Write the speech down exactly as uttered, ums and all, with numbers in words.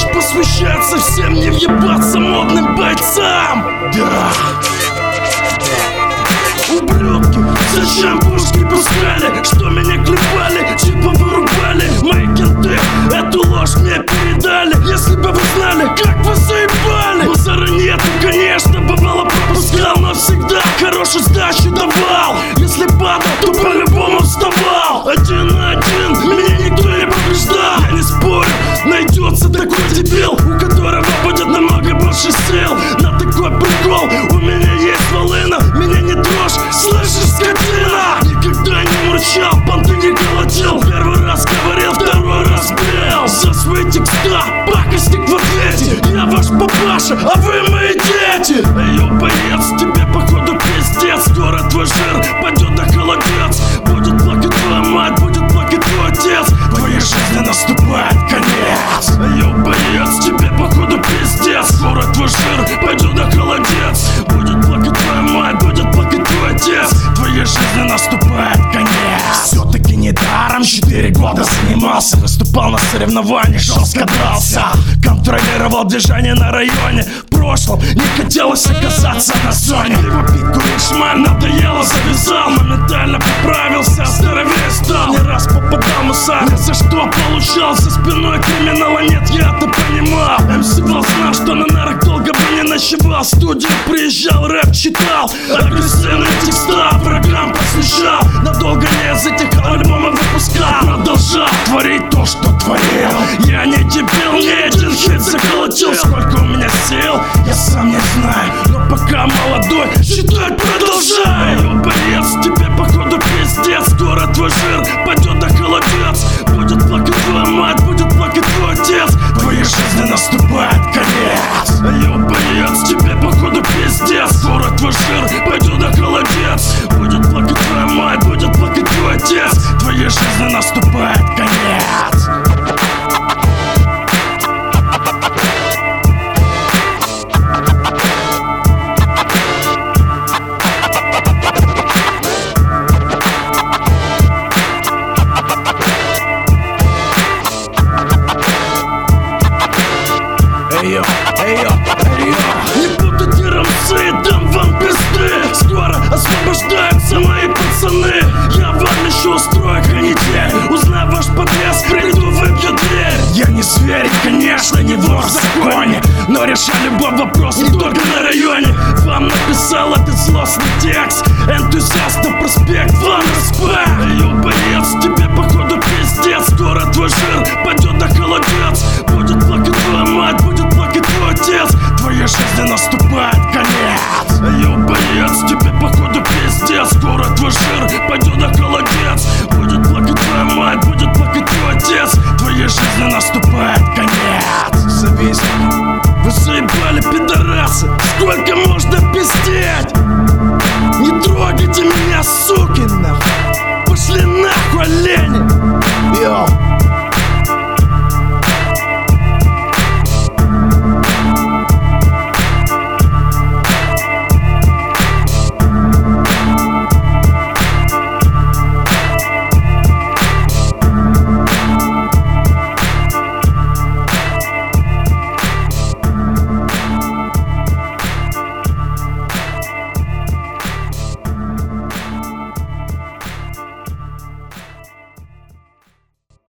лишь посвящает совсем не въебаться модным бойцам. Да. Ублюдки, зачем пушки пускали, что меня клепали, чипа вырубали. Мои кенты эту ложь мне передали. Если бы вы знали, как вы заебали. Базара нету, конечно, бывало пропускал, но всегда хорошую сдачу давал. Если падал, то по-любому вставал. Один на один, меня никто не побеждал. Я не спорю, найдется такой дебил, у которого будет намного больше сил. На такой прикол у меня есть волына. Меня не трожь, слышишь, скотина? Никогда не мурчал, понты не колотил. Первый раз говорил, второй раз бил. За свои текста пакостник в ответе. Я ваш папаша, а вы мои дети. Эй, боец, тебе походу пиздец. Скоро твой жир пойдет на холодец. Будет плакать твоя мать, будет плакать твой отец. Твоей жизни наступает конец. Эй, боец, тебе походу пиздец. Скоро твой жир пойдет на холодец. Будет плакать твоя мать, будет плакать твой отец. Твоей жизни наступает конец. Все-таки недаром четыре года занимался. Выступал на соревнованиях, жестко дрался. Контролировал движение на районе. В прошлом не хотелось оказаться на зоне. Пиво пить, курить, шмаль, надоело, завязал. Моментально поправился, здоровее стал. Не раз попадал мусор, ни за что получал. За спиной криминала нет, я-то понимал. эм си Влад знал, что на нарах долго бы не ночевал. В студию приезжал, рэп читал. Агрессивные текста врагам посвящал. Надолго не затихал, альбомы выпускал. Продолжал творить то, что творил. Я не дебил, ни один хит заколотил. Сколько у меня сил, я сам не знаю, но пока молодой, считать продолжай. Эй, боец, тебе походу пиздец. Скоро твой жир пойдет на холодец. Будет плакать твоя мать, будет плакать твой отец. Твоей жизни наступает конец. Эй, боец, тебе походу пиздец. Скоро твой жир пойдет на холодец. Будет плакать твоя мать, будет плакать твой отец. Твоей жизни наступает конец. Эйо, эйо, эйо. Не путайте рамсы, дам вам пизды. Скоро освобождаются мои пацаны. Я вам еще устрою канитель. Узнай ваш подъезд, приду, выбью дверь. Я не зверь, конечно, не вор в законе, но решаю любой вопрос не только на районе. Вам написал этот злостный текст энтузиаст на проспект. Вам респект.